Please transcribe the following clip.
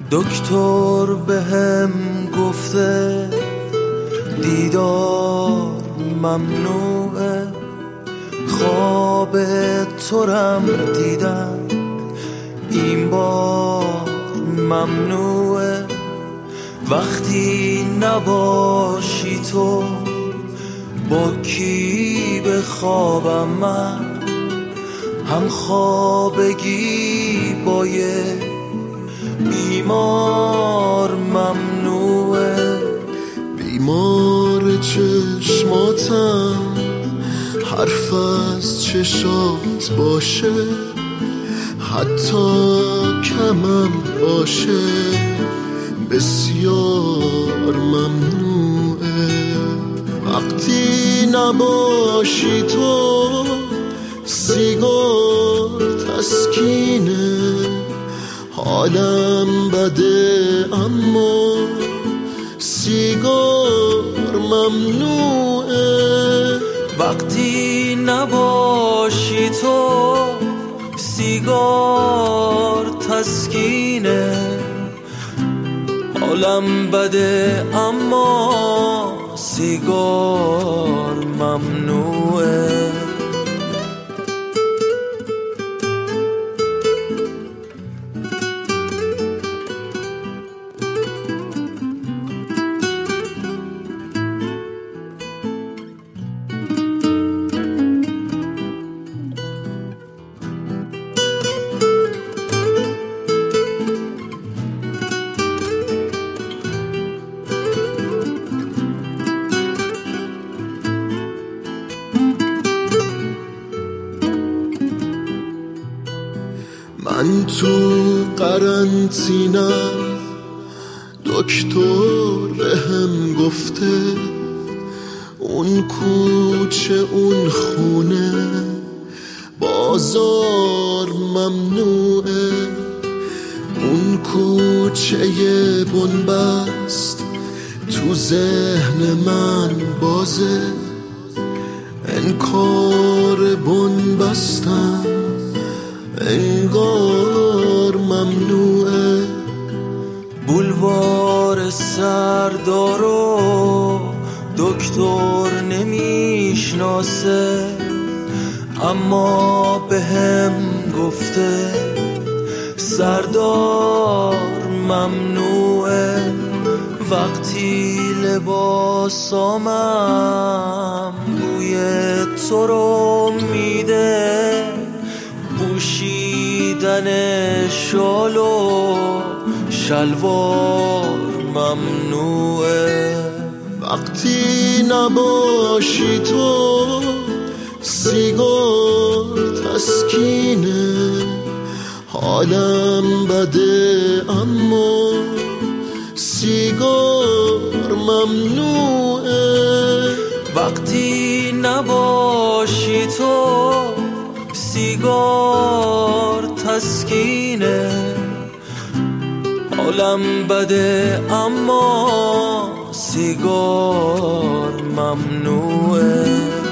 دکتر بهم گفته دیدار ممنوعه، خواب تورم دیدم این بار ممنوعه. وقتی نباشی تو با کی بخوابم من؟ هم خوابگی با یه بیمار ممنوعه. بیمار چشماتم حرف از چشات باشه، حتی کمم باشه بسیار ممنوعه. وقتی نباشی تو سیگار تسکینه، حالم بده اما سیگار ممنوعه. وقتی نباشی تو سیگار تسکینه، حالم بده اما سیگار ممنوعه. من تو قرنطینم، دکتر بهم گفته اون کوچه اون خونه بازار ممنوعه. اون کوچه بنبست تو ذهن من بازه، انکار بنبستم انگار ممنوعه. بولوار سردارو دکتر نمیشناسه، اما بهم گفته سردار ممنوعه. وقتی لباسامم بوی تو رو میده، پوشیدن شال و شلوار ممنوعه. وقتی نباشی تو سیگار تسکینه، حالم بده اما سیگار ممنوعه. وقتی نباشی تو سیگار تسکینه، حالم بده اما سیگار ممنوعه.